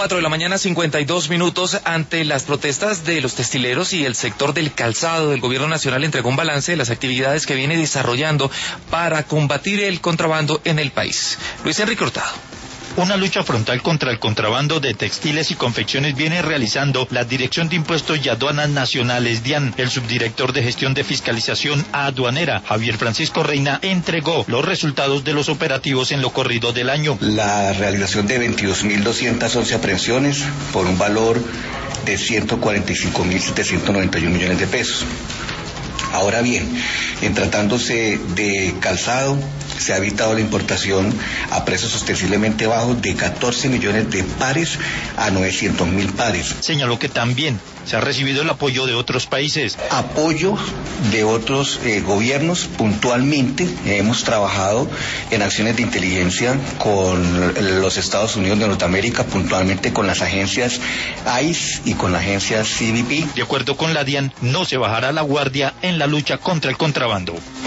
4 de la mañana, 52 minutos. Ante las protestas de los textileros y el sector del calzado, el gobierno nacional entregó un balance de las actividades que viene desarrollando para combatir el contrabando en el país. Luis Enrique Hurtado. Una lucha frontal contra el contrabando de textiles y confecciones viene realizando la Dirección de Impuestos y Aduanas Nacionales, DIAN. El subdirector de Gestión de Fiscalización Aduanera, Javier Francisco Reina, entregó los resultados de los operativos en lo corrido del año. La realización de 22.211 aprehensiones por un valor de 145.791 millones de pesos. Ahora bien, en tratándose de calzado, se ha evitado la importación a precios ostensiblemente bajos de 14 millones de pares a 900.000 pares. Señaló que también se ha recibido el apoyo de otros países. Apoyo de otros gobiernos. Puntualmente hemos trabajado en acciones de inteligencia con los Estados Unidos de Norteamérica, puntualmente con las agencias ICE y con la agencia CBP. De acuerdo con la DIAN, no se bajará la guardia en la lucha contra el contrabando.